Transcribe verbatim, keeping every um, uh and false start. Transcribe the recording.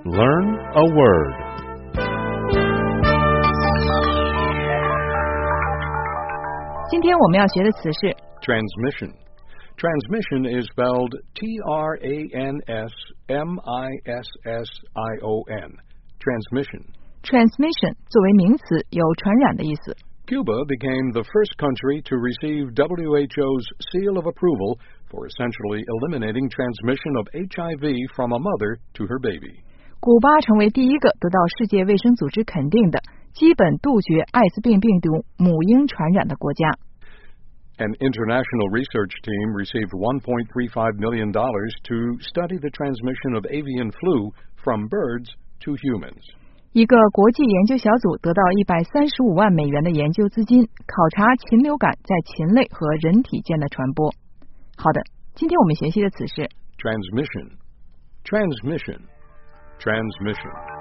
Learn a word. Transmission. Transmission is spelled T R A N S M I S S I O N. Transmission. Transmission 作为名词，有传染的意思。 Cuba became the first country to receive W H O's seal of approval for essentially eliminating transmission of H I V from a mother to her baby. 古巴成为第一个得到世界卫生组织肯定的基本杜绝艾滋病病毒母婴传染的国家。 An international research team received one point three five million dollars to study the transmission of avian flu from birds to humans. 一个国际研究小组得到一百三十五万美元的研究资金，考察禽流感在禽类和人体间的传播。好的，今天我们学习的词是 transmission, transmission, transmission.